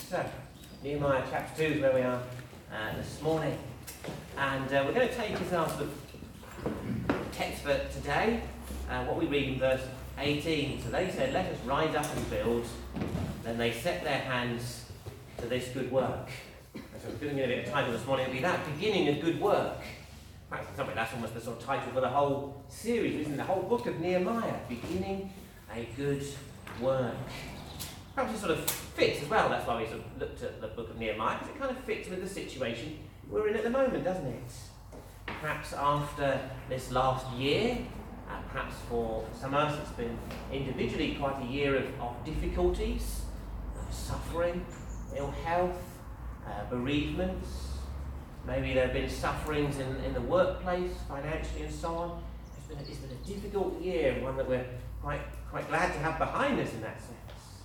So, Nehemiah chapter 2 is where we are this morning. And we're going to take as our sort of text for today, what we read in verse 18. So they said, "Let us rise up and build." Then they set their hands to this good work. And so we're giving it a bit of title this morning. It'll be that, beginning a good work. Perhaps in some way that's almost the sort of title for the whole series, isn't it? The whole book of Nehemiah, beginning a good work. Perhaps it sort of fits as well. That's why we sort of looked at the book of Nehemiah, because it kind of fits with the situation we're in at the moment, doesn't it? Perhaps after this last year, perhaps for some of us it's been individually quite a year of difficulties, suffering, ill health, bereavements. Maybe there have been sufferings in the workplace, financially and so on. It's been a difficult year, one that we're quite glad to have behind us in that sense.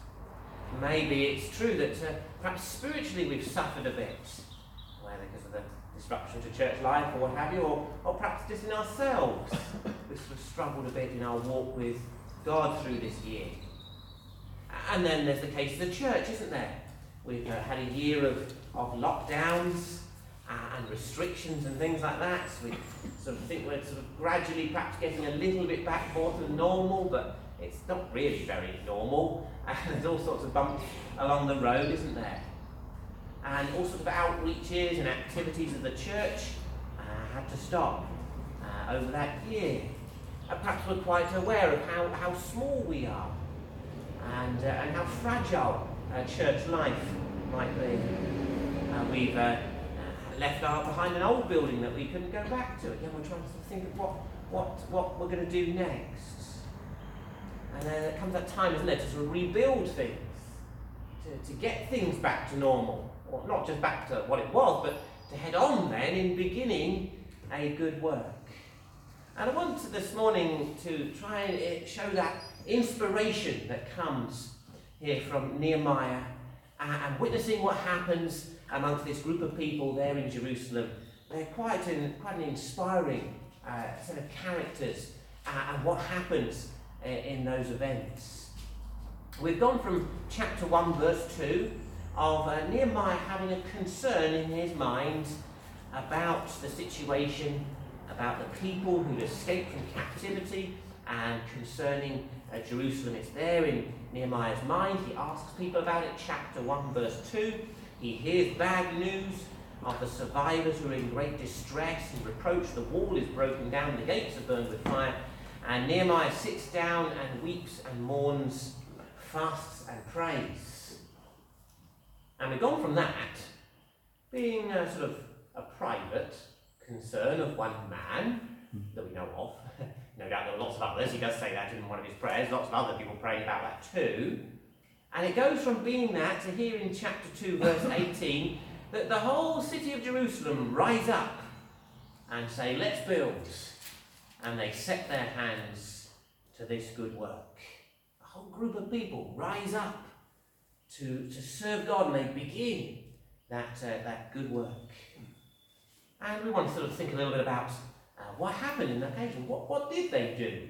Maybe it's true that perhaps spiritually we've suffered a bit, whether because of the disruption to church life or what have you, or perhaps just in ourselves. We've sort of struggled a bit in our walk with God through this year. And then there's the case of the church, isn't there? We've had a year of lockdowns and restrictions and things like that. So we sort of think we're sort of gradually perhaps getting a little bit back more to normal, but it's not really very normal. There's all sorts of bumps along the road, isn't there? And all sorts of outreaches and activities of the church had to stop over that year. Perhaps we're quite aware of how small we are and how fragile church life might be. We've left behind an old building that we couldn't go back to. Again, we're trying to think of what we're going to do next. And then there comes that time, isn't there, to sort of rebuild things, to get things back to normal, or not just back to what it was, but to head on then in beginning a good work. And I want this morning to try and show that inspiration that comes here from Nehemiah and witnessing what happens amongst this group of people there in Jerusalem. They're quite an inspiring set of characters and what happens in those events. We've gone from chapter 1 verse 2 of Nehemiah having a concern in his mind about the situation, about the people who'd escaped from captivity, and concerning Jerusalem. It's there in Nehemiah's mind. He asks people about it. Chapter 1 verse 2, he hears bad news of the survivors who are in great distress and reproach. The wall is broken down, the gates are burned with fire. And Nehemiah sits down and weeps and mourns, fasts and prays. And we've gone from that being sort of a private concern of one man that we know of. No doubt there are lots of others. He does say that in one of his prayers. Lots of other people praying about that too. And it goes from being that to here in chapter 2 verse 18 that the whole city of Jerusalem rise up and say, "Let's build." And they set their hands to this good work. A whole group of people rise up to serve God, and they begin that good work. And we want to sort of think a little bit about what happened in that occasion. What did they do?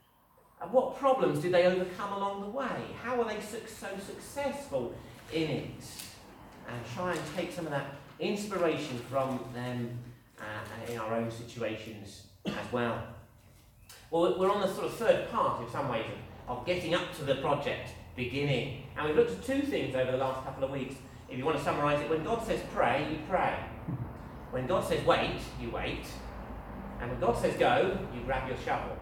What problems did they overcome along the way? How were they so successful in it? And try and take some of that inspiration from them in our own situations as well. Well, we're on the sort of third part, in some ways, of getting up to the project beginning. And we've looked at two things over the last couple of weeks. If you want to summarise it, when God says pray, you pray. When God says wait, you wait. And when God says go, you grab your shovel.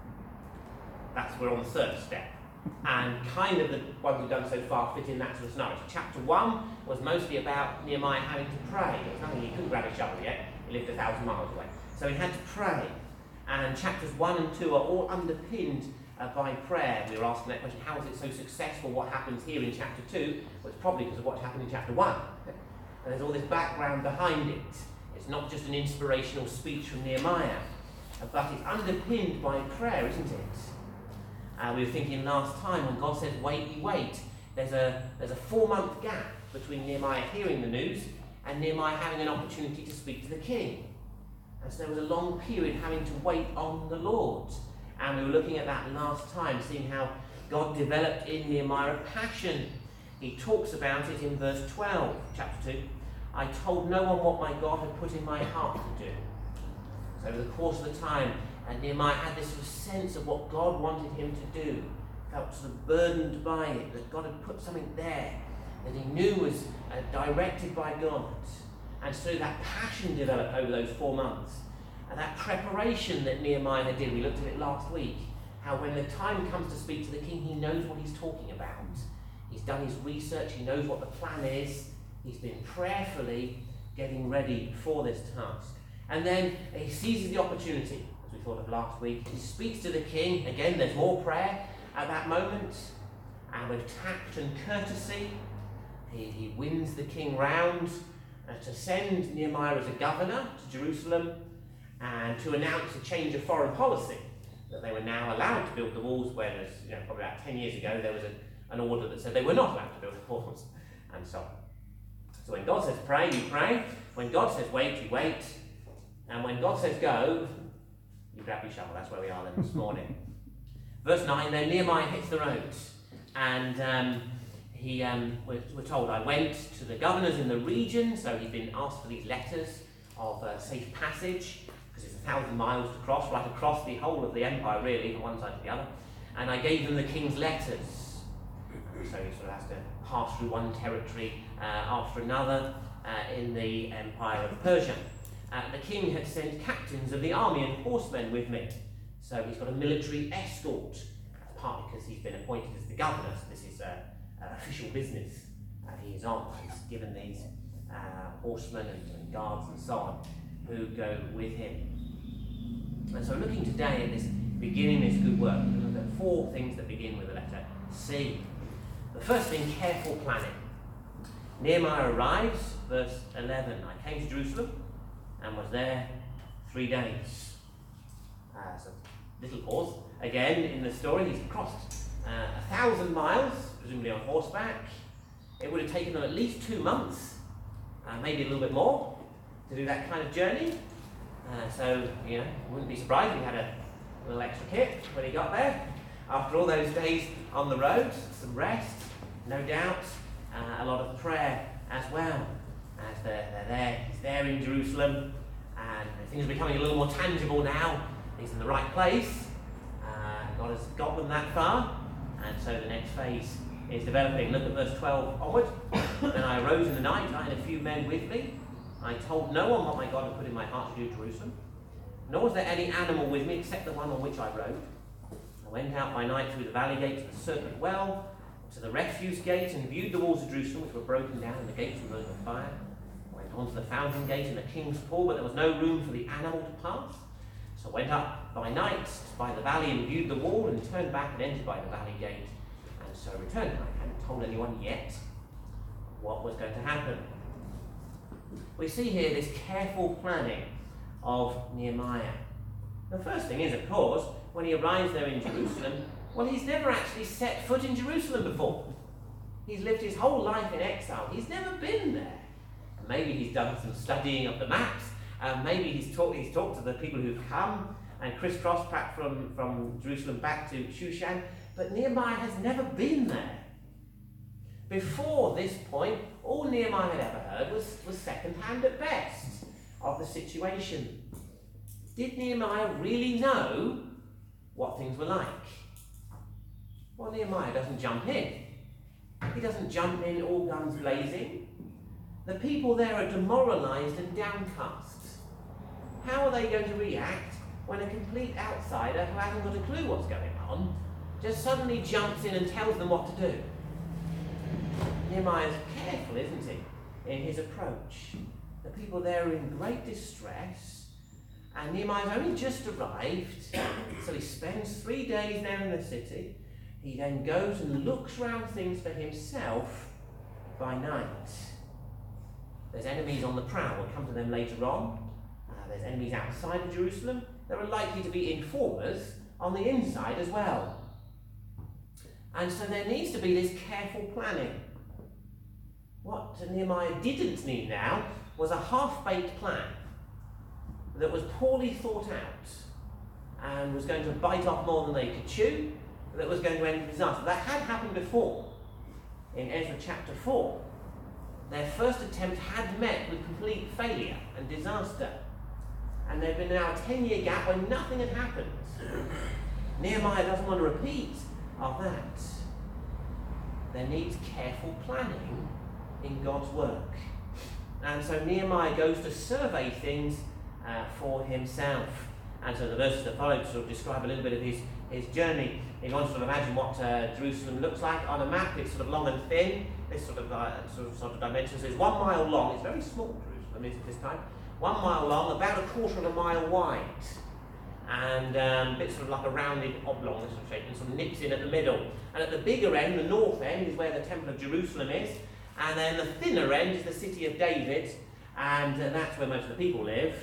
We're on the third step. And kind of the ones we've done so far fit in that sort of scenario. So chapter 1 was mostly about Nehemiah having to pray. There was nothing, he couldn't grab a shovel yet. He lived 1,000 miles away. So he had to pray. And chapters 1 and 2 are all underpinned by prayer. We were asking that question, how is it so successful? What happens here in chapter 2? Well, it's probably because of what happened in chapter 1. And there's all this background behind it. It's not just an inspirational speech from Nehemiah, but it's underpinned by prayer, isn't it? We were thinking last time, when God says wait, you wait, there's a 4-month gap between Nehemiah hearing the news and Nehemiah having an opportunity to speak to the king. And so there was a long period having to wait on the Lord. And we were looking at that last time, seeing how God developed in Nehemiah a passion he talks about it in verse 12, chapter 2. I told no one what my God had put in my heart to do. So over the course of the time, Nehemiah had this sort of sense of what God wanted him to do. Felt sort of burdened by it, that God had put something there that he knew was directed by God. And so that passion developed over those 4 months. And that preparation that Nehemiah did, we looked at it last week, how when the time comes to speak to the king, he knows what he's talking about. He's done his research, he knows what the plan is, he's been prayerfully getting ready for this task. And then he seizes the opportunity, as we thought of last week. He speaks to the king. Again, there's more prayer at that moment. And with tact and courtesy, he wins the king round to send Nehemiah as a governor to Jerusalem and to announce a change of foreign policy, that they were now allowed to build the walls, whereas probably about 10 years ago there was an order that said they were not allowed to build the walls, and so on. So when God says pray, you pray. When God says wait, you wait. And when God says go, you grab your shovel. That's where we are then this morning. Verse 9, then Nehemiah hits the road. And we're told, I went to the governors in the region. So he'd been asked for these letters of safe passage, because it's 1,000 miles to cross, right across the whole of the empire, really, from one side to the other. And I gave them the king's letters. So he sort of has to pass through one territory after another in the empire of Persia. The king had sent captains of the army and horsemen with me. So he's got a military escort, partly because he's been appointed as the governor, so this is official business he is on. He's given these horsemen and guards and so on who go with him. And so looking today at this beginning this good work, we're going to look at 4 things that begin with the letter C. The first being careful planning. Nehemiah arrives, verse 11, I came to Jerusalem and was there 3 days. So little pause. Again, in the story, he's crossed 1,000 miles, presumably on horseback. It would have taken them at least 2 months, maybe a little bit more, to do that kind of journey. So, wouldn't be surprised if he had a little extra kit when he got there. After all those days on the road, some rest, no doubt, a lot of prayer as well. As they're there, he's there in Jerusalem, and things are becoming a little more tangible now. He's in the right place. God has got them that far, and so the next phase is developing. Look at verse 12 onward. Then I arose in the night, I and a few men with me. I told no one what my God had put in my heart to do Jerusalem, nor was there any animal with me except the one on which I rode. I went out by night through the valley gate to the serpent well, to the refuse gate, and viewed the walls of Jerusalem, which were broken down, and the gates were burned on fire. I went on to the fountain gate and the king's pool, but there was no room for the animal to pass. So I went up by night by the valley and viewed the wall, and turned back and entered by the valley gate. And so returned. I hadn't told anyone yet what was going to happen. We see here this careful planning of Nehemiah. The first thing is, of course, when he arrives there in Jerusalem, well, he's never actually set foot in Jerusalem before. He's lived his whole life in exile. He's never been there. Maybe he's done some studying of the maps. Maybe he's talked to the people who've come and crisscrossed back from Jerusalem back to Shushan. But Nehemiah has never been there. Before this point, all Nehemiah had ever heard was second-hand at best of the situation. Did Nehemiah really know what things were like? Well, Nehemiah doesn't jump in. He doesn't jump in all guns blazing. The people there are demoralised and downcast. How are they going to react when a complete outsider who hasn't got a clue what's going on just suddenly jumps in and tells them what to do? Nehemiah's careful, isn't he, in his approach. The people there are in great distress, and Nehemiah's only just arrived, so he spends 3 days there in the city. He then goes and looks round things for himself by night. There's enemies on the prowl. We'll come to them later on. There's enemies outside of Jerusalem. There are likely to be informers on the inside as well. And so there needs to be this careful planning. What Nehemiah didn't need now was a half-baked plan that was poorly thought out and was going to bite off more than they could chew, that was going to end in disaster. That had happened before. in Ezra chapter 4, their first attempt had met with complete failure and disaster. And there'd been now a 10-year gap when nothing had happened. Nehemiah doesn't want to repeat of that. There needs careful planning in God's work. And so Nehemiah goes to survey things for himself. And so the verses that follow sort of describe a little bit of his journey. You want to sort of imagine what Jerusalem looks like on a map. It's sort of long and thin, this sort of dimensions. So it's 1 mile long. It's very small, Jerusalem is at this time. 1 mile long, about a quarter of a mile wide. And a bit sort of like a rounded oblong sort of shape, and sort of nips in at the middle. And at the bigger end, the north end, is where the Temple of Jerusalem is. And then the thinner end is the city of David, and that's where most of the people live,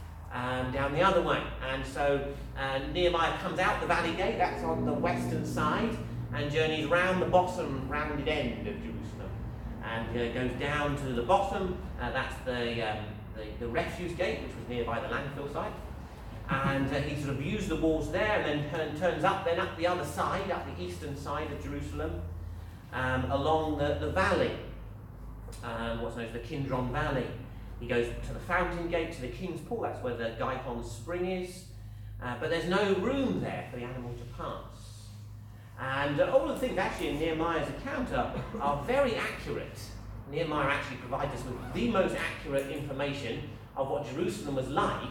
down the other way. And so Nehemiah comes out the valley gate, that's on the western side, and journeys round the bottom rounded end of Jerusalem. And goes down to the bottom, that's the refuse gate, which was nearby the landfill site. And he sort of views the walls there, and then turns up the other side, up the eastern side of Jerusalem, along the valley, what's known as the Kidron Valley. He goes to the fountain gate, to the King's Pool, that's where the Gihon Spring is, but there's no room there for the animal to pass. And all the things actually in Nehemiah's account are very accurate. Nehemiah actually provides us with the most accurate information of what Jerusalem was like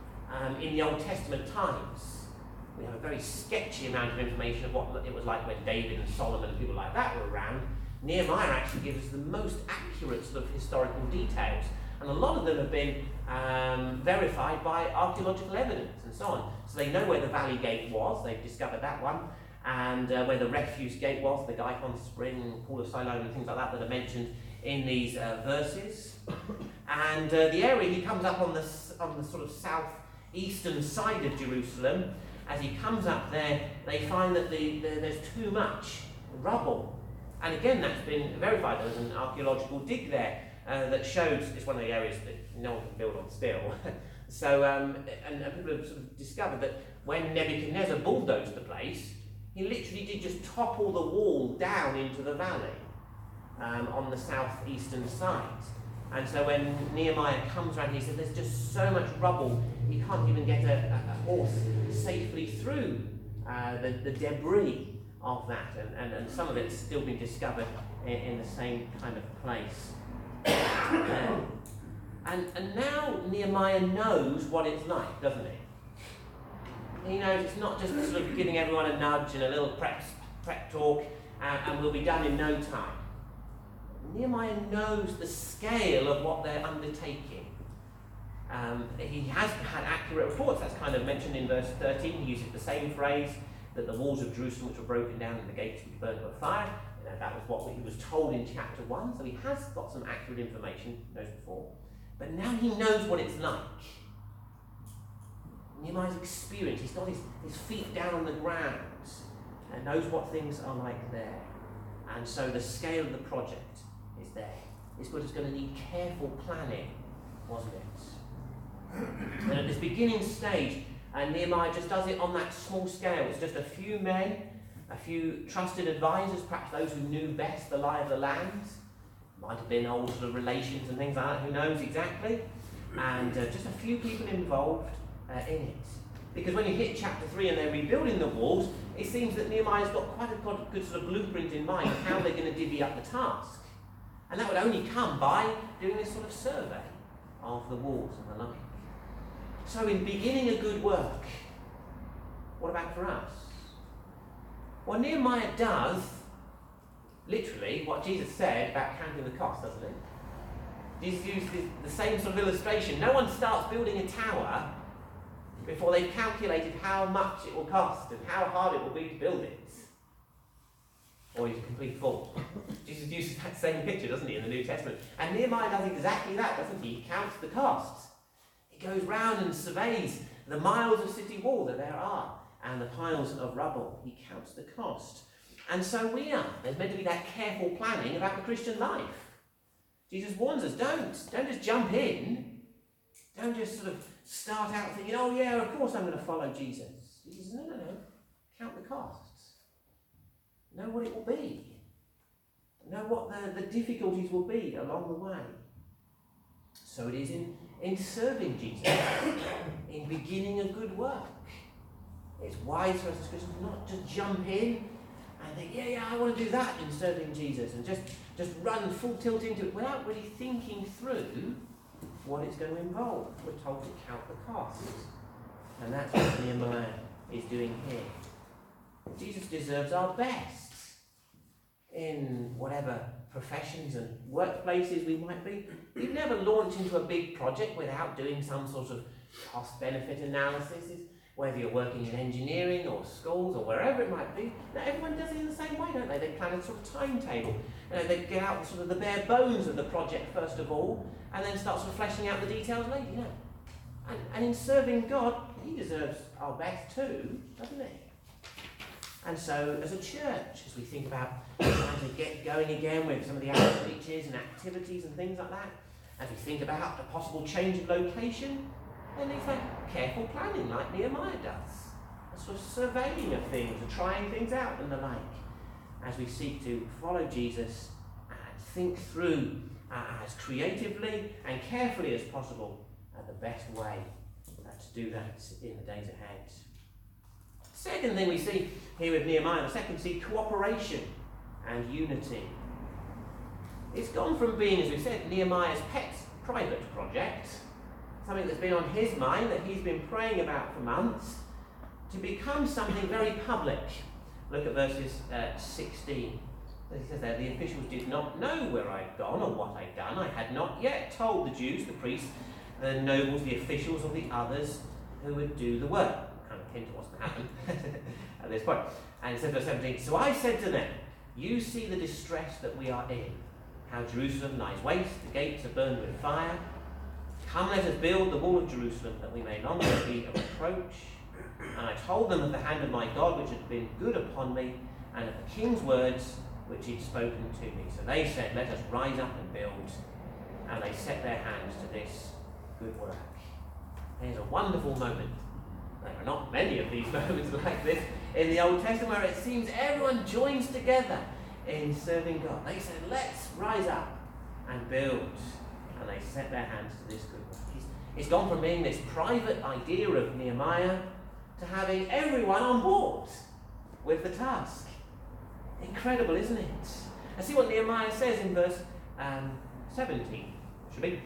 in the Old Testament times. We have a very sketchy amount of information of what it was like when David and Solomon and people like that were around. Nehemiah actually gives us the most accurate sort of historical details, and a lot of them have been verified by archaeological evidence and so on. So they know where the Valley Gate was, they've discovered that one, and where the Refuse Gate was, the Gihon Spring, Pool of Siloam and things like that are mentioned in these verses. And the area he comes up on the sort of southeastern side of Jerusalem. As he comes up there, they find that there's too much rubble. And again, that's been verified. There was an archaeological dig there that shows it's one of the areas that no one can build on still. So, and people have sort of discovered that when Nebuchadnezzar bulldozed the place, he literally did just topple the wall down into the valley on the southeastern side. And so when Nehemiah comes around, he said there's just so much rubble, he can't even get a horse safely through the debris of that. And some of it's still been discovered in the same kind of place. And now Nehemiah knows what it's like, doesn't he? He knows it's not just sort of giving everyone a nudge and a little prep talk and we'll be done in no time. Nehemiah knows the scale of what they're undertaking. He has had accurate reports. That's kind of mentioned in verse 13. He uses the same phrase, that the walls of Jerusalem which were broken down and the gates would be burned by fire. That was what he was told in chapter 1. So he has got some accurate information, he knows before. But now he knows what it's like. Nehemiah's experience, he's got his feet down on the ground and knows what things are like there. And so the scale of the project is there. This book is going to need careful planning, wasn't it? And at this beginning stage, Nehemiah just does it on that small scale. It's just a few men, a few trusted advisors, perhaps those who knew best the lie of the land. Might have been old sort of relations and things like that, who knows exactly. And just a few people involved in it. Because when you hit chapter 3 and they're rebuilding the walls, it seems that Nehemiah's got quite a good sort of blueprint in mind of how they're going to divvy up the task. And that would only come by doing this sort of survey of the walls and the like. So in beginning a good work, what about for us? Well, Nehemiah does literally what Jesus said about counting the cost, doesn't he? Jesus used the same sort of illustration. No one starts building a tower before they've calculated how much it will cost and how hard it will be to build it. Or he's a complete fool. Jesus uses that same picture, doesn't he, in the New Testament? And Nehemiah does exactly that, doesn't he? He counts the costs. He goes round and surveys the miles of city wall that there are and the piles of rubble. He counts the cost. And so we are. There's meant to be that careful planning about the Christian life. Jesus warns us, don't just jump in. Don't just sort of start out thinking, oh yeah, of course I'm going to follow Jesus. Jesus says, no. Count the costs. Know what it will be. know what the difficulties will be along the way. So it is in serving Jesus, in beginning a good work. It's wise for us as Christians not to jump in and think, yeah, I want to do that in serving Jesus, and just run full tilt into it without really thinking through what it's going to involve. We're told to count the costs. And that's what Nehemiah is doing here. Jesus deserves our best in whatever professions and workplaces we might be. We'd never launch into a big project without doing some sort of cost-benefit analysis, whether you're working in engineering or schools or wherever it might be. Now, everyone does it in the same way, don't they? They plan a sort of timetable. They get out sort of the bare bones of the project first of all, and then start sort of fleshing out the details later, And in serving God, he deserves our best too, doesn't he? And so, as a church, as we think about trying to get going again with some of the outreaches and activities and things like that, as we think about a possible change of location, then it's like careful planning, like Nehemiah does. A sort of surveying of things, and trying things out and the like, as we seek to follow Jesus and think through as creatively and carefully as possible the best way to do that in the days ahead. Second thing we see here with Nehemiah, the second, see cooperation and unity. It's gone from being, as we said, Nehemiah's pet private project, something that's been on his mind that he's been praying about for months, to become something very public. Look at verses 16. He says there, the officials did not know where I'd gone or what I'd done. I had not yet told the Jews, the priests, the nobles, the officials, or the others who would do the work. Kind of hint at what's going to happen at this point. And it says verse 17, so I said to them, you see the distress that we are in, how Jerusalem lies waste, the gates are burned with fire. Come, let us build the wall of Jerusalem, that we may no longer be a reproach. And I told them of the hand of my God, which had been good upon me, and of the king's words, which he'd spoken to me. So they said, let us rise up and build. And they set their hands to this good work. Here's a wonderful moment. There are not many of these moments like this in the Old Testament, where it seems everyone joins together in serving God. They said, let's rise up and build. And they set their hands to this good work. It's gone from being this private idea of Nehemiah to having everyone on board with the task. Incredible, isn't it? And see what Nehemiah says in verse 17. Should be.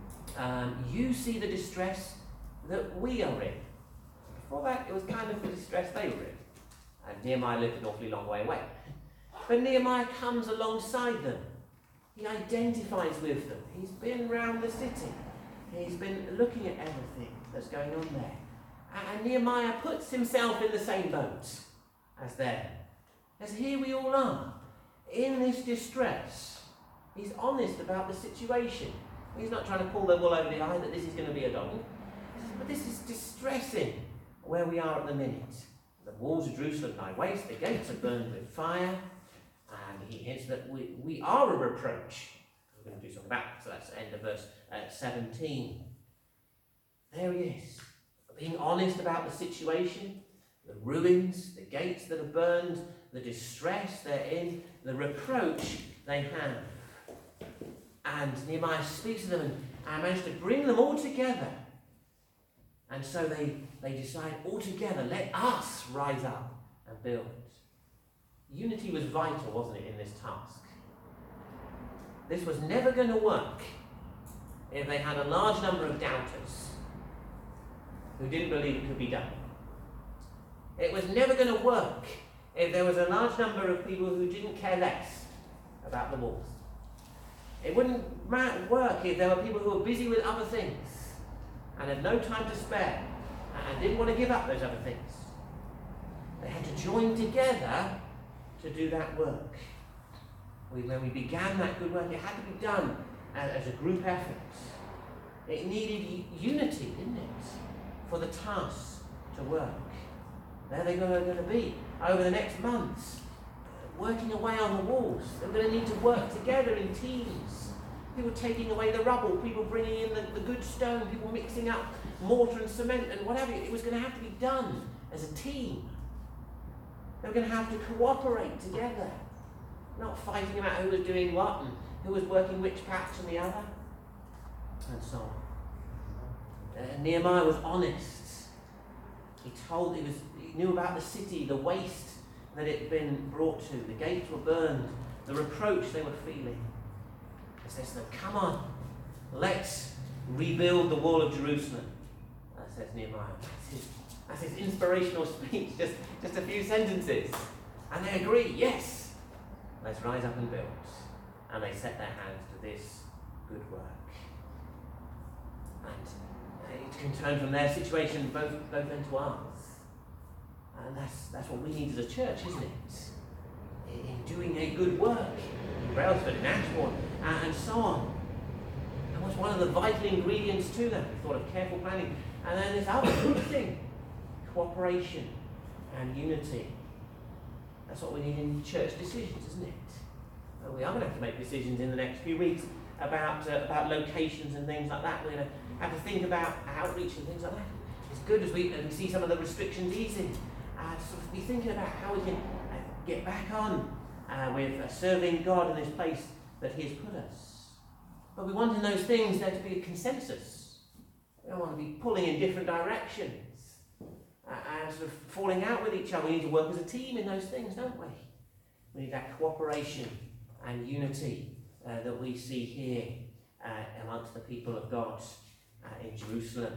You see the distress that we are in. Before that, it was kind of the distress they were in. And Nehemiah lived an awfully long way away. But Nehemiah comes alongside them. He identifies with them. He's been around the city. He's been looking at everything that's going on there. And Nehemiah puts himself in the same boat as them. As here we all are, in this distress. He's honest about the situation. He's not trying to pull the wool over the eye that this is going to be a dog. But this is distressing where we are at the minute. The walls of Jerusalem lie waste, the gates are burned with fire, and he hints that we are a reproach. We're going to do something about it. So that's the end of verse 17. There he is, being honest about the situation, the ruins, the gates that are burned, the distress they're in, the reproach they have. And Nehemiah speaks to them and managed to bring them all together. And so they decide all together, let us rise up and build. Unity was vital, wasn't it, in this task? This was never going to work if they had a large number of doubters who didn't believe it could be done. It was never going to work if there was a large number of people who didn't care less about the walls. It wouldn't work if there were people who were busy with other things and had no time to spare and didn't want to give up those other things. They had to join together to do that work. When we began that good work, it had to be done as a group effort. It needed unity, didn't it, for the task to work. There they're going to be over the next months, working away on the walls. They're going to need to work together in teams. People taking away the rubble, people bringing in the good stone, people mixing up mortar and cement and whatever. It was going to have to be done as a team. They were going to have to cooperate together. not fighting about who was doing what and who was working which patch and the other, and so on. Nehemiah was honest. He knew about the city, the waste that it had been brought to. The gates were burned, the reproach they were feeling. He says to them, come on, let's rebuild the wall of Jerusalem. Says Nehemiah. That's his inspirational speech, just a few sentences. And they agree, yes, let's rise up and build. And they set their hands to this good work. And it can turn from their situation both into ours. And that's what we need as a church, isn't it? In doing a good work, in Brailsford, in Ashbourne, and so on. And what's one of the vital ingredients to that? We thought of careful planning. And then this other thing, cooperation and unity. That's what we need in church decisions, isn't it? We are going to have to make decisions in the next few weeks about locations and things like that. We're going to have to think about outreach and things like that. It's good as we see some of the restrictions easing, to sort of be thinking about how we can get back on with serving God in this place that He has put us. But we want in those things there to be a consensus. We don't want to be pulling in different directions and sort of falling out with each other. We need to work as a team in those things, don't we? We need that cooperation and unity that we see here amongst the people of God in Jerusalem.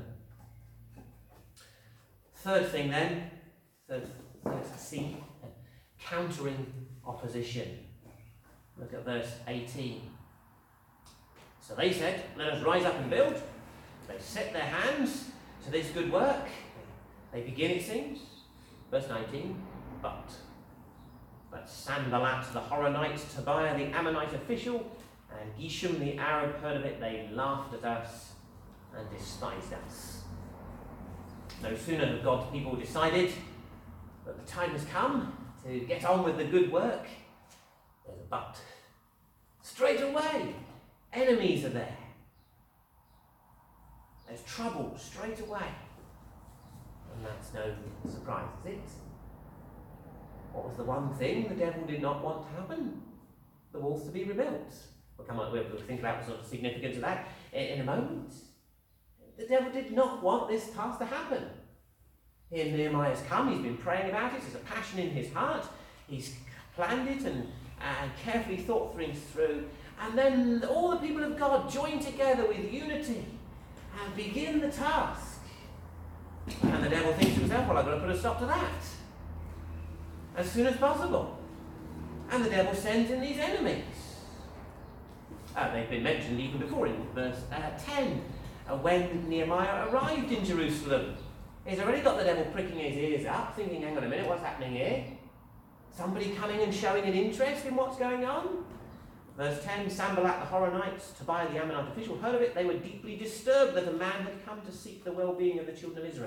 Third thing then, third C, countering opposition. Look at verse 18. So they said, let us rise up and build. They set their hands to this good work. They begin, it seems, verse 19, but Sanballat the Horonite, Tobiah the Ammonite official, and Geshem the Arab heard of it. They laughed at us and despised us. No sooner had God's people decided that the time has come to get on with the good work, there's a but. Straight away, enemies are there. There's trouble straight away. And that's no surprise, is it? What was the one thing the devil did not want to happen? The walls to be rebuilt. We'll think about the sort of significance of that in a moment. The devil did not want this task to happen. Here Nehemiah has come, he's been praying about it, there's a passion in his heart, he's planned it and carefully thought things through, and then all the people of God join together with unity and begin the task. And the devil thinks to himself, well, I've got to put a stop to that as soon as possible. And the devil sends in these enemies. They've been mentioned even before in verse 10, when Nehemiah arrived in Jerusalem. He's already got the devil pricking his ears up, thinking, hang on a minute, what's happening here? Somebody coming and showing an interest in what's going on? Verse 10, Sanballat the Horonites, Tobiah the Ammonite official, heard of it. They were deeply disturbed that a man had come to seek the well-being of the children of Israel.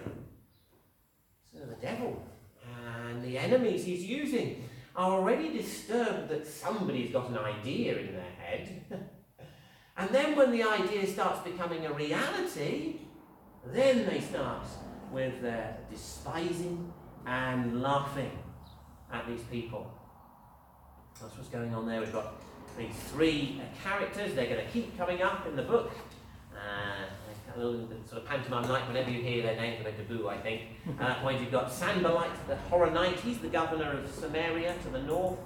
So the devil and the enemies he's using are already disturbed that somebody's got an idea in their head. And then when the idea starts becoming a reality, then they start with their despising and laughing at these people. That's what's going on there. We've got these three characters. They're going to keep coming up in the book. A little sort of pantomime-like whenever you hear their names, they're taboo, I think. At that point, you've got Sanballat the Horonite. He's the governor of Samaria to the north.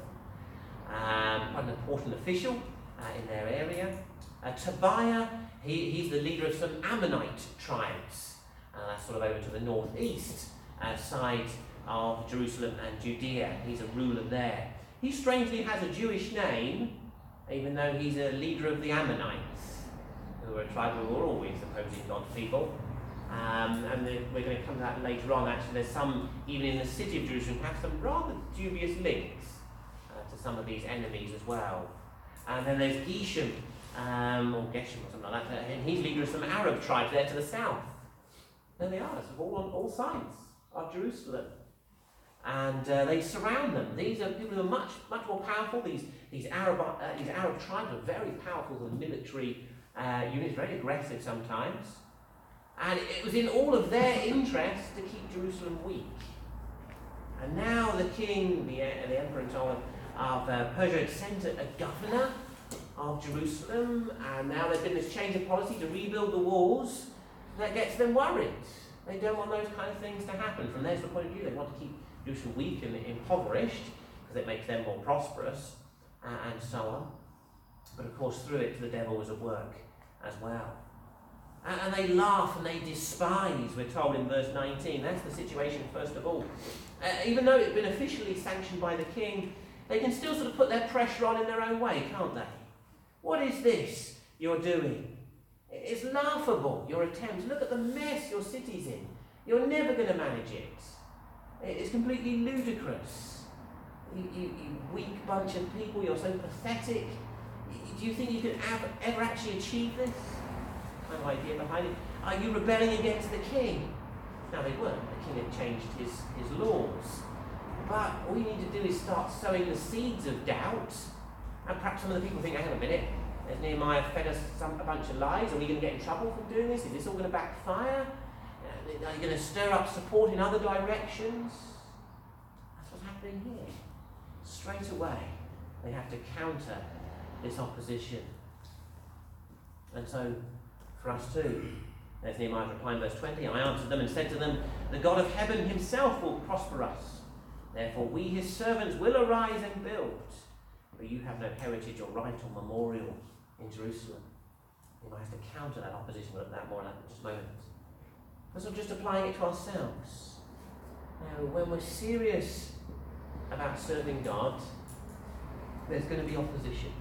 Quite an important official in their area. Tobiah, he's the leader of some Ammonite tribes. That's sort of over to the northeast side of Jerusalem and Judea. He's a ruler there. He strangely has a Jewish name, even though he's a leader of the Ammonites, who are a tribe who are always opposing God's people. And we're going to come to that later on. Actually, there's some, even in the city of Jerusalem, have some rather dubious links to some of these enemies as well. And then there's Geshem, or Geshem or something like that, and he's leader of some Arab tribes there to the south. There they are, sort of all on all sides of Jerusalem. And they surround them. These are people who are much more powerful. These Arab tribes are very powerful as a military units, very aggressive sometimes. And it was in all of their interest to keep Jerusalem weak. And now the king, the emperor and so Persia had sent a governor of Jerusalem, and now there's been this change of policy to rebuild the walls. That gets them worried. They don't want those kind of things to happen. From their point of view, they want to keep Jerusalem weak and impoverished because it makes them more prosperous, and so on. But of course, through it, the devil was at work as well. And they laugh and they despise, we're told in verse 19. That's the situation, first of all. Even though it's been officially sanctioned by the king, they can still sort of put their pressure on in their own way, can't they? What is this you're doing? It's laughable, your attempts. Look at the mess your city's in. You're never going to manage it. It's completely ludicrous. You weak bunch of people, you're so pathetic. Do you think you could ever actually achieve this? Kind of idea behind it. Are you rebelling against the king? No, they weren't. The king had changed his laws. But all you need to do is start sowing the seeds of doubt. And perhaps some of the people think, hang on a minute, has Nehemiah fed us a bunch of lies? Are we going to get in trouble from doing this? Is this all going to backfire? Are you going to stir up support in other directions? That's what's happening here. Straight away, they have to counter this opposition. And so, for us too, there's Nehemiah's reply in verse 20. I answered them and said to them, the God of heaven himself will prosper us. Therefore we, his servants, will arise and build. But you have no heritage or right or memorial in Jerusalem. Nehemiah has to counter that opposition. We'll look at that more in just a moment. But so just applying it to ourselves. Now, when we're serious about serving God, there's going to be opposition.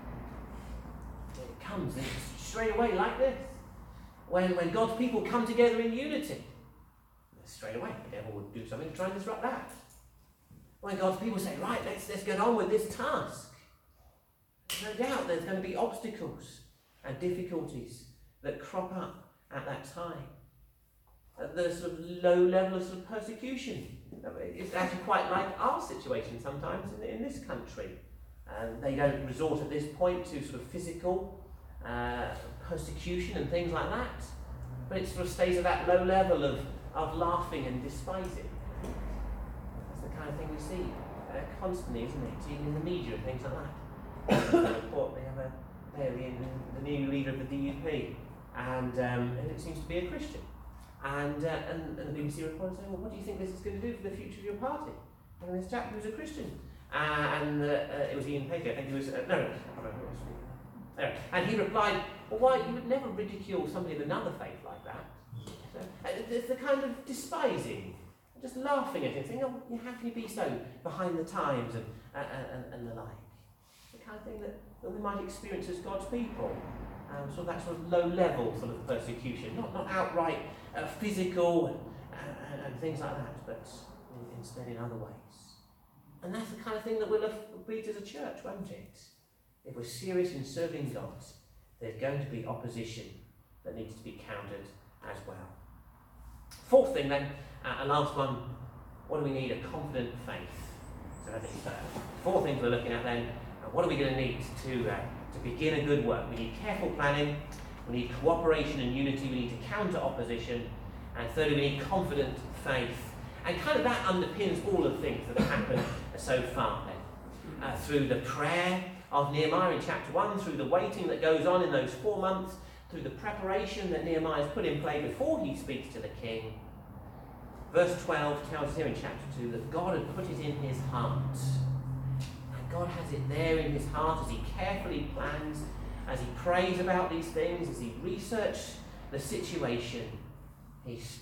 It comes straight away like this. When God's people come together in unity, straight away the devil would do something to try and disrupt that. When God's people say, right, let's get on with this task, no doubt there's going to be obstacles and difficulties that crop up at that time. The sort of low level of sort of persecution. It's actually quite like our situation sometimes in this country. They don't resort at this point to sort of physical persecution and things like that, but it sort of stays at that low level of laughing and despising. That's the kind of thing we see constantly, isn't it? Even in the media and things like that. Report they have the new leader of the DUP, and it seems to be a Christian. And the BBC reporter saying, well, what do you think this is going to do for the future of your party? And this chap was a Christian. It was Ian Paisley, I think he was, and he replied, well, why, you would never ridicule somebody of another faith like that. So, it's the kind of despising, just laughing at it, saying, oh, how can you be so behind the times and the like. The kind of thing that we might experience as God's people. So that sort of low-level sort of persecution, not outright physical and things like that, but instead in other ways. And that's the kind of thing that we'll beat as a church, won't it? If we're serious in serving God, there's going to be opposition that needs to be countered as well. Fourth thing then, and last one, what do we need? A confident faith. So I think four things we're looking at then. What are we going to need to begin a good work? We need careful planning, we need cooperation and unity, we need to counter opposition, and thirdly, we need confident faith. And kind of that underpins all the things that have happened so far then. Through the prayer of Nehemiah in chapter 1, through the waiting that goes on in those 4 months, through the preparation that Nehemiah has put in play before he speaks to the king. Verse 12 tells us here in chapter 2 that God had put it in his heart. And God has it there in his heart as he carefully plans, as he prays about these things, as he researches the situation. He's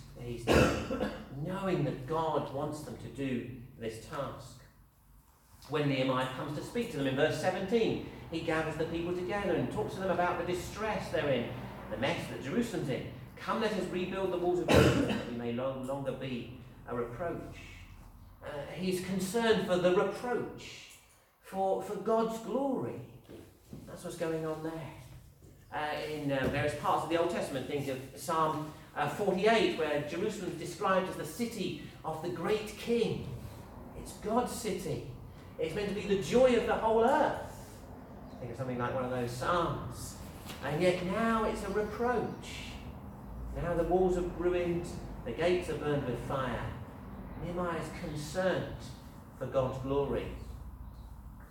knowing that God wants them to do this task. When Nehemiah comes to speak to them in verse 17, he gathers the people together and talks to them about the distress they're in, the mess that Jerusalem's in. Come, let us rebuild the walls of Jerusalem, that we may no longer be a reproach. He's concerned for the reproach, for God's glory. That's what's going on there. In various parts of the Old Testament, think of Psalm 48, where Jerusalem is described as the city of the great king. It's God's city. It's meant to be the joy of the whole earth. Think of something like one of those psalms. And yet now it's a reproach. Now the walls are ruined, the gates are burned with fire. Nehemiah is concerned for God's glory.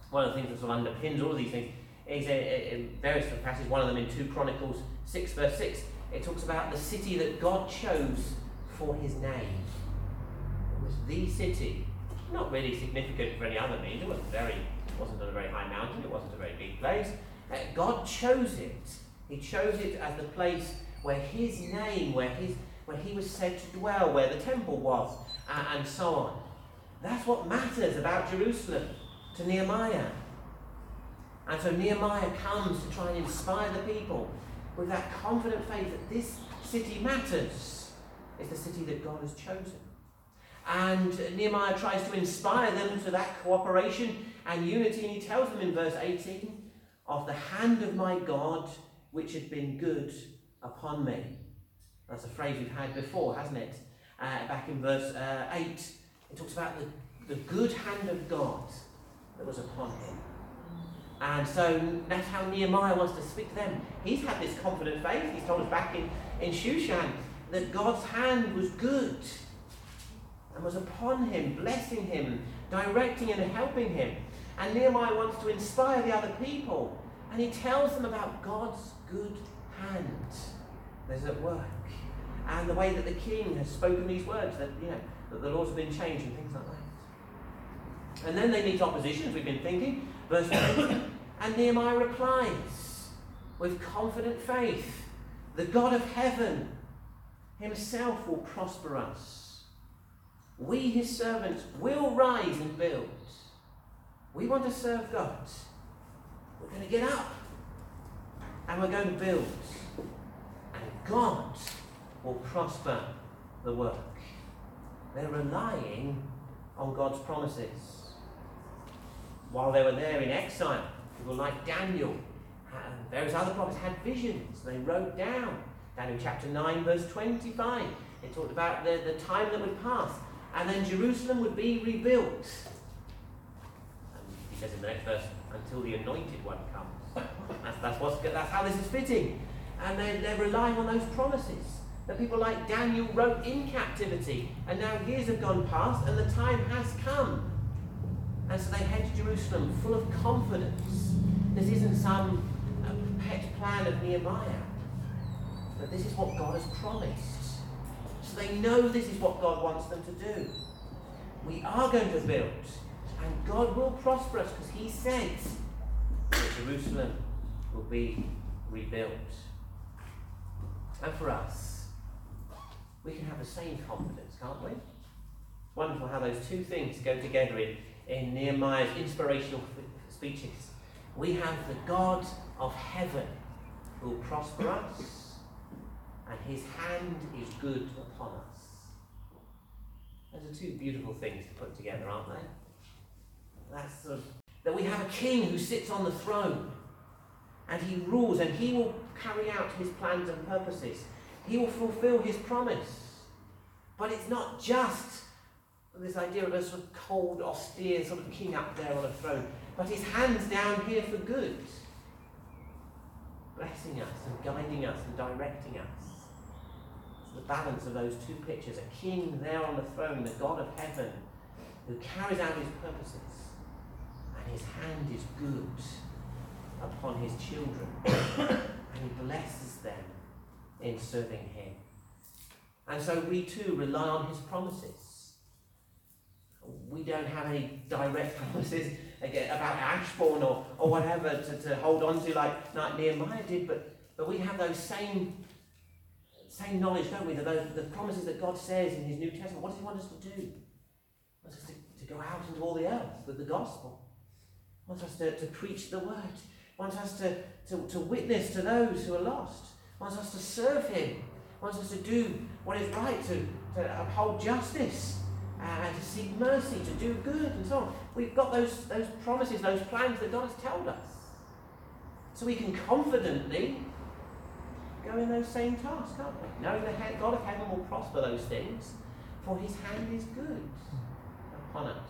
One of the things that sort of underpins all of these things is in various passages, one of them in 2 Chronicles 6 verse 6, it talks about the city that God chose for his name. It was the city, not really significant for any other means. It wasn't on a very high mountain, it wasn't a very big place. God chose it. He chose it as the place where his name, where he was said to dwell, where the temple was, and so on. That's what matters about Jerusalem to Nehemiah. And so Nehemiah comes to try and inspire the people with that confident faith that this city matters. It's the city that God has chosen. And Nehemiah tries to inspire them to that cooperation and unity, and he tells them in verse 18, of the hand of my God which had been good upon me. That's a phrase we've had before, hasn't it? Back in verse 8, it talks about the good hand of God that was upon him. And so that's how Nehemiah wants to speak to them. He's had this confident faith. He's told us back in Shushan that God's hand was good and was upon him, blessing him, directing and helping him. And Nehemiah wants to inspire the other people. And he tells them about God's good hand that is at work. And the way that the king has spoken these words, that the laws have been changed and things like that. And then they meet opposition, as we've been thinking. Verse 20, and Nehemiah replies with confident faith, the God of heaven himself will prosper us. We, his servants, will rise and build. We want to serve God. We're going to get up and we're going to build. And God will prosper the work. They're relying on God's promises. While they were there in exile, people like Daniel and various other prophets had visions. They wrote down in chapter 9, verse 25. It talked about the time that would pass, and then Jerusalem would be rebuilt. And he says in the next verse, until the anointed one comes. That's how this is fitting. And they're relying on those promises. That people like Daniel wrote in captivity, and now years have gone past, and the time has come. And so they head to Jerusalem full of confidence. This isn't some pet plan of Nehemiah, but this is what God has promised. So they know this is what God wants them to do. We are going to build, and God will prosper us because he said that Jerusalem will be rebuilt. And for us, we can have the same confidence, can't we? Wonderful how those two things go together in Nehemiah's inspirational speeches. We have the God of heaven who will prosper us, and his hand is good upon us. Those are two beautiful things to put together, aren't they? That's that we have a king who sits on the throne, and he rules, and he will carry out his plans and purposes. He will fulfill his promise. But it's not just this idea of a sort of cold, austere sort of king up there on a throne, but his hand's down here for good, blessing us and guiding us and directing us. It's the balance of those two pictures, a king there on the throne, the God of heaven, who carries out his purposes, and his hand is good upon his children, and he blesses them in serving him. And so we too rely on his promises. We don't have any direct promises about Ashbourne or whatever to hold on to like Nehemiah did, but we have those same knowledge, don't we? The promises that God says in his New Testament. What does he want us to do? He wants us to go out into all the earth with the gospel. He wants us to preach the word. He wants us to witness to those who are lost. He wants us to serve him. He wants us to do what is right, to uphold justice, and to seek mercy, to do good, and so on. We've got those promises, those plans that God has told us. So we can confidently go in those same tasks, can't we? Knowing the God of heaven will prosper those things, for his hand is good upon us.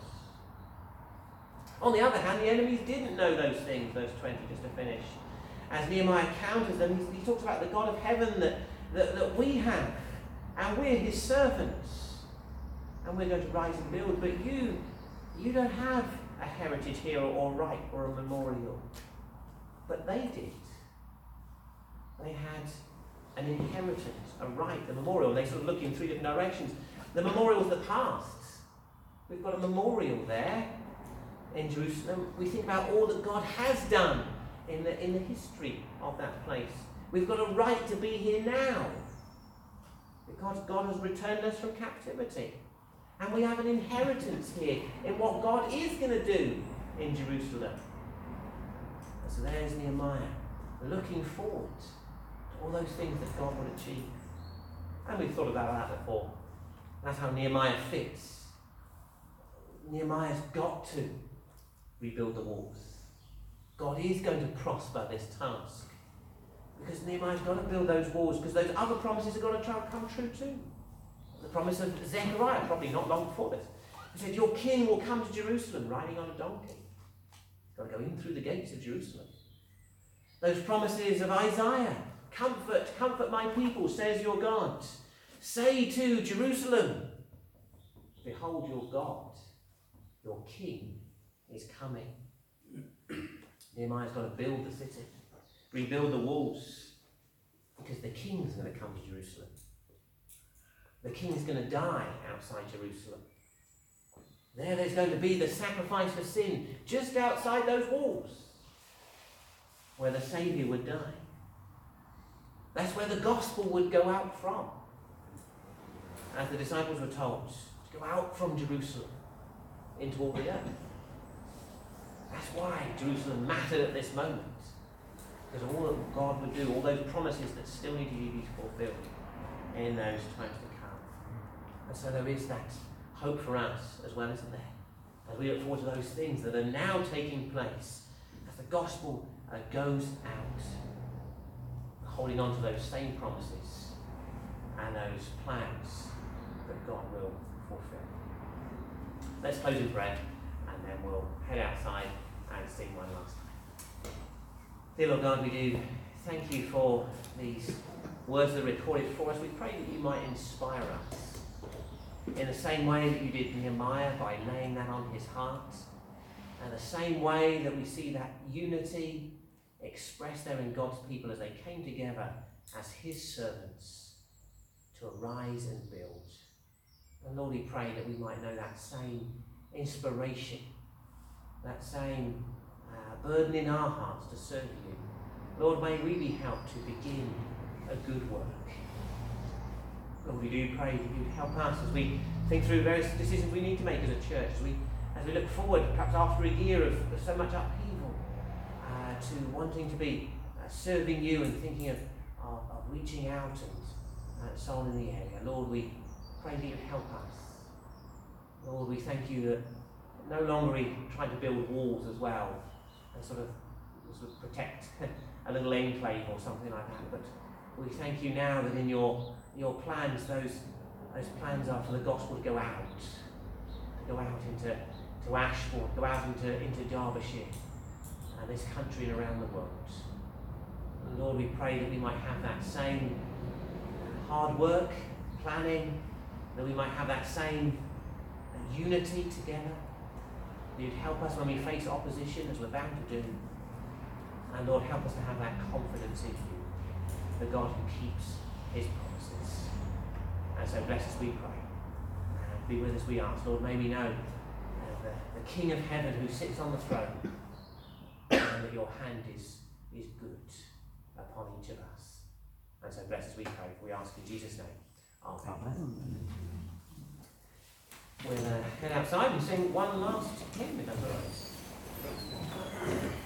On the other hand, the enemies didn't know those things, verse 20, just to finish. As Nehemiah counters them, he talks about the God of heaven that we have, and we're his servants, and we're going to rise and build, but you don't have a heritage here or a right or a memorial. But they did. They had an inheritance, a right, a memorial. And they sort of look in three different directions. The memorial is the past. We've got a memorial there in Jerusalem. We think about all that God has done in the history of that place. We've got a right to be here now because God has returned us from captivity. And we have an inheritance here in what God is going to do in Jerusalem. And so there's Nehemiah looking forward to all those things that God would achieve. And we've thought about that before. That's how Nehemiah fits. Nehemiah's got to rebuild the walls. God is going to prosper this task. Because Nehemiah's got to build those walls, because those other promises are going to try and come true too. The promise of Zechariah, probably not long before this. He said, your king will come to Jerusalem riding on a donkey. He's got to go in through the gates of Jerusalem. Those promises of Isaiah, comfort my people, says your God. Say to Jerusalem, behold your God, your king is coming. Nehemiah's got to build the city, rebuild the walls, because the king's going to come to Jerusalem. The king's going to die outside Jerusalem. There's going to be the sacrifice for sin just outside those walls, where the Saviour would die. That's where the gospel would go out from. As the disciples were told, to go out from Jerusalem into all the earth. That's why Jerusalem mattered at this moment. Because all that God would do, all those promises that still need to be fulfilled in those times to come. And so there is that hope for us as well, isn't there? As we look forward to those things that are now taking place, as the gospel goes out, holding on to those same promises and those plans that God will fulfill. Let's close in prayer, and then we'll head outside and sing one last time. Dear Lord God, we do thank you for these words that are recorded for us. We pray that you might inspire us in the same way that you did Nehemiah by laying that on his heart, and the same way that we see that unity expressed there in God's people as they came together as his servants to arise and build. And Lord, we pray that we might know that same inspiration, that same burden in our hearts to serve you. Lord, may we be helped to begin a good work. Lord, we do pray that you'd help us as we think through various decisions we need to make as a church, as we look forward, perhaps after a year of so much upheaval, to wanting to be serving you and thinking of reaching out and so on in the area. Lord, we pray that you'd help us. Lord, we thank you that no longer we trying to build walls as well and sort of protect a little enclave or something like that, but we thank you now that in your plans, those plans are for the gospel to go out into Ashford, go out into Derbyshire and this country and around the world. And Lord, we pray that we might have that same hard work, planning, that we might have that same unity together. You'd help us when we face opposition, as we're bound to do. And Lord, help us to have that confidence in you, the God who keeps his promises. And so bless us, we pray. And be with us, we ask. Lord, may we know the King of heaven who sits on the throne, and that your hand is good upon each of us. And so bless us, we pray. We ask in Jesus' name. Amen. We'll head outside and sing one last hymn, if that's all right.